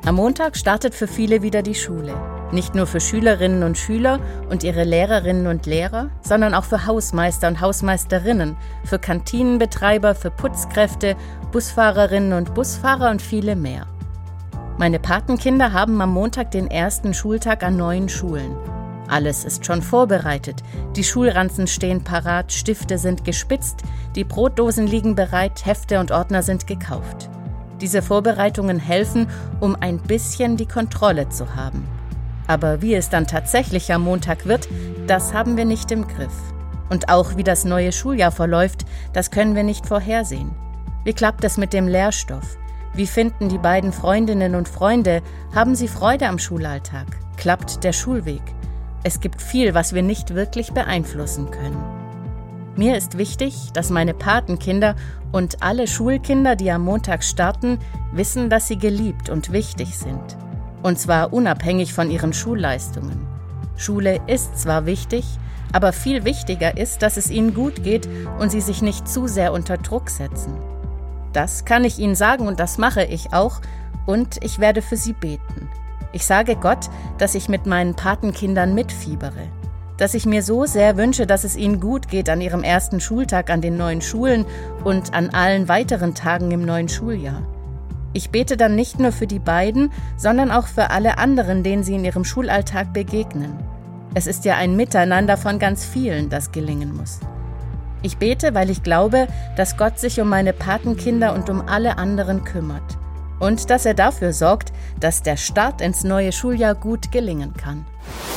Am Montag startet für viele wieder die Schule. Nicht nur für Schülerinnen und Schüler und ihre Lehrerinnen und Lehrer, sondern auch für Hausmeister und Hausmeisterinnen, für Kantinenbetreiber, für Putzkräfte, Busfahrerinnen und Busfahrer und viele mehr. Meine Patenkinder haben am Montag den ersten Schultag an 9 Schulen. Alles ist schon vorbereitet. Die Schulranzen stehen parat, Stifte sind gespitzt, die Brotdosen liegen bereit, Hefte und Ordner sind gekauft. Diese Vorbereitungen helfen, um ein bisschen die Kontrolle zu haben. Aber wie es dann tatsächlich am Montag wird, das haben wir nicht im Griff. Und auch wie das neue Schuljahr verläuft, das können wir nicht vorhersehen. Wie klappt es mit dem Lehrstoff? Wie finden die beiden Freundinnen und Freunde? Haben sie Freude am Schulalltag? Klappt der Schulweg? Es gibt viel, was wir nicht wirklich beeinflussen können. Mir ist wichtig, dass meine Patenkinder und alle Schulkinder, die am Montag starten, wissen, dass sie geliebt und wichtig sind. Und zwar unabhängig von ihren Schulleistungen. Schule ist zwar wichtig, aber viel wichtiger ist, dass es ihnen gut geht und sie sich nicht zu sehr unter Druck setzen. Das kann ich ihnen sagen und das mache ich auch und ich werde für sie beten. Ich sage Gott, dass ich mit meinen Patenkindern mitfiebere. Dass ich mir so sehr wünsche, dass es ihnen gut geht an ihrem ersten Schultag an den neuen Schulen und an allen weiteren Tagen im neuen Schuljahr. Ich bete dann nicht nur für die beiden, sondern auch für alle anderen, denen sie in ihrem Schulalltag begegnen. Es ist ja ein Miteinander von ganz vielen, das gelingen muss. Ich bete, weil ich glaube, dass Gott sich um meine Patenkinder und um alle anderen kümmert. Und dass er dafür sorgt, dass der Start ins neue Schuljahr gut gelingen kann.